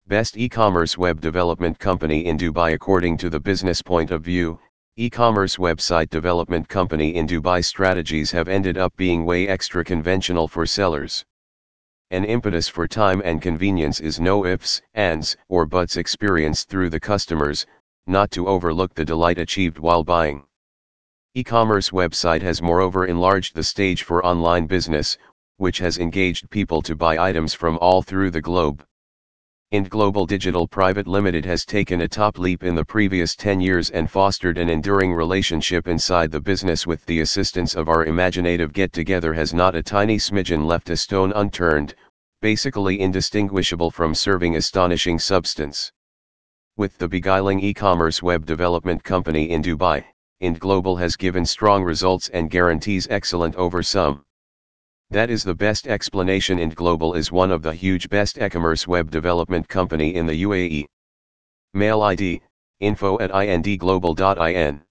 Best e-commerce web development company in Dubai. According to the business point of view, e-commerce website development company in Dubai strategies have ended up being way extra conventional for sellers. An impetus for time and convenience is no ifs, ands, or buts experienced through the customers, not to overlook the delight achieved while buying. E-commerce website has moreover enlarged the stage for online business, which has engaged people to buy items from all through the globe. Ind Global Digital Private Limited has taken a top leap in the previous 10 years and fostered an enduring relationship inside the business with the assistance of our imaginative get-together. Has not a tiny smidgen left a stone unturned, basically indistinguishable from serving astonishing substance. With the beguiling e-commerce web development company in Dubai, Ind Global has given strong results and guarantees excellent over some. That is the best explanation. Ind Global is one of the huge best e-commerce web development company in the UAE. Mail ID, info@indglobal.in